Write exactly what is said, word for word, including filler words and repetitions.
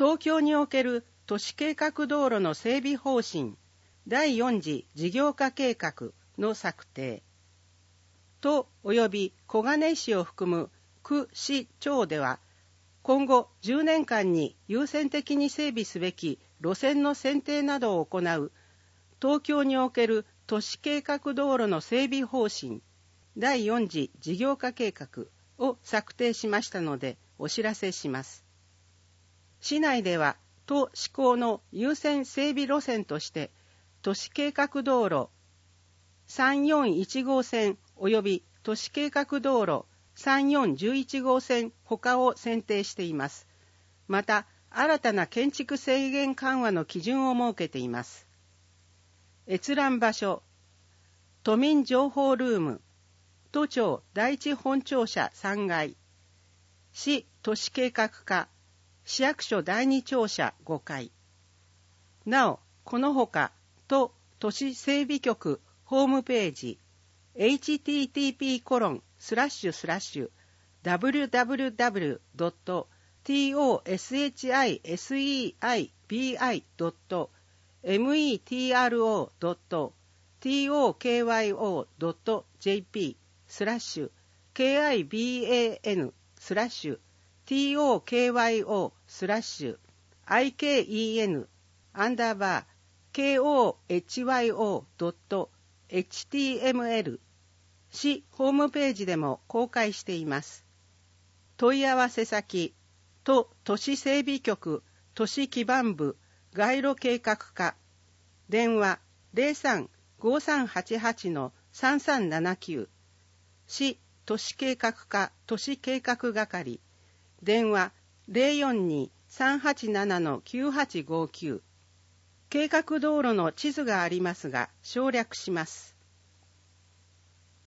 東京における都市計画道路の整備方針だいよん次事業化計画の策定。都及び小金井市を含む区市町では、今後じゅうねんかんに優先的に整備すべき路線の選定などを行う東京における都市計画道路の整備方針だいよん次事業化計画を策定しましたのでお知らせします。市内では都施行の優先整備路線として都市計画道路さんよんいち号線及び都市計画道路さんよんいちいち号線他を選定しています。また新たな建築制限緩和の基準を設けています。閲覧場所、都民情報ルーム、都庁第一本庁舎さんがい、市都市計画課、市役所だいに庁舎ごかい。なお、このほか、都都市整備局ホームページ、エイチティーティーピーコロンスラッシュスラッシュダブリューダブリューダブリュードットトシシアイセイビアイドットメトロドットトキワイオドットジェーピースラッシュ ケーアイビーエーエヌ スラッシュ トキワイオスラッシュ アイケーイーエヌ アンダーバー ケーオーエイチワイオドットエイチティーエムエル 市ホームページでも公開しています。問い合わせ先、都都市整備局都市基盤部街路計画課、電話 ゼロさん ごさんはちはち さんさんななきゅう、市都市計画課都市計画係、電話 ゼロよんに さんはちなな きゅうはちごきゅう。計画道路の地図がありますが省略します。